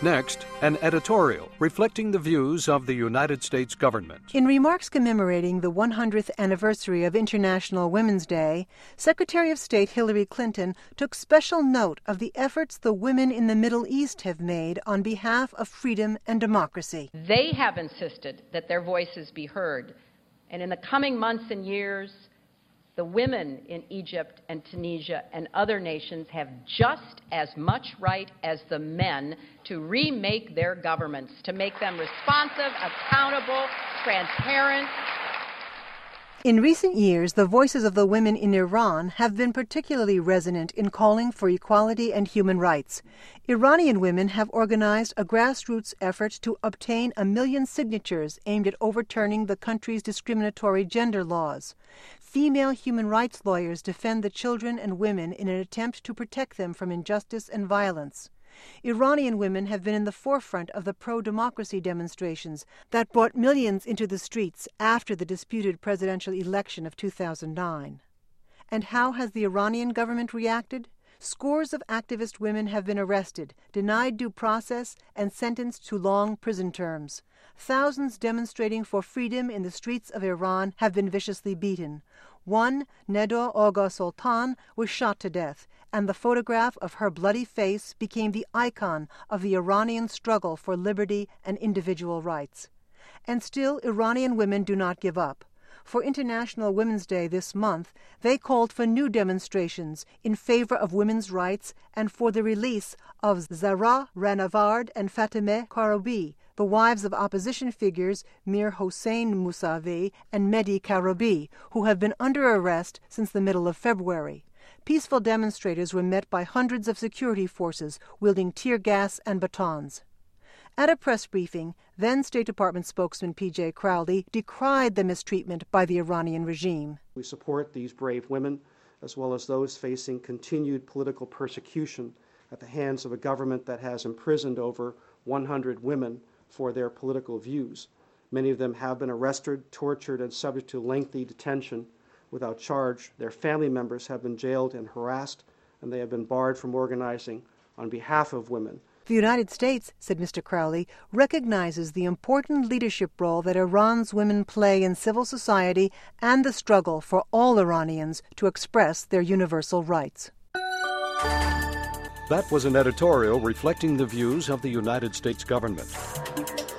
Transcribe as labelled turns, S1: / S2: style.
S1: Next, an editorial reflecting the views of the United States government.
S2: In remarks commemorating the 100th anniversary of International Women's Day, Secretary of State Hillary Clinton took special note of the efforts the women in the Middle East have made on behalf of freedom and democracy.
S3: They have insisted that their voices be heard, and in the coming months and years, the women in Egypt and Tunisia and other nations have just as much right as the men to remake their governments, to make them responsive, accountable, transparent.
S2: In recent years, the voices of the women in Iran have been particularly resonant in calling for equality and human rights. Iranian women have organized a grassroots effort to obtain 1 million signatures aimed at overturning the country's discriminatory gender laws. Female human rights lawyers defend the children and women in an attempt to protect them from injustice and violence. Iranian women have been in the forefront of the pro-democracy demonstrations that brought millions into the streets after the disputed presidential election of 2009. And how has the Iranian government reacted? Scores of activist women have been arrested, denied due process, and sentenced to long prison terms. Thousands demonstrating for freedom in the streets of Iran have been viciously beaten. One, Nedo Agha Sultan, was shot to death, and the photograph of her bloody face became the icon of the Iranian struggle for liberty and individual rights. And still, Iranian women do not give up. For International Women's Day this month, they called for new demonstrations in favor of women's rights and for the release of Zahra Rahnavard and Fatemeh Karoubi, the wives of opposition figures Mir Hossein Mousavi and Mehdi Karoubi, who have been under arrest since the middle of February. Peaceful demonstrators were met by hundreds of security forces wielding tear gas and batons. At a press briefing, then State Department spokesman P.J. Crowley decried the mistreatment by the Iranian regime.
S4: We support these brave women, as well as those facing continued political persecution at the hands of a government that has imprisoned over 100 women for their political views. Many of them have been arrested, tortured, and subject to lengthy detention without charge. Their family members have been jailed and harassed, and they have been barred from organizing on behalf of women.
S2: The United States, said Mr. Crowley, recognizes the important leadership role that Iran's women play in civil society and the struggle for all Iranians to express their universal rights.
S1: That was an editorial reflecting the views of the United States government.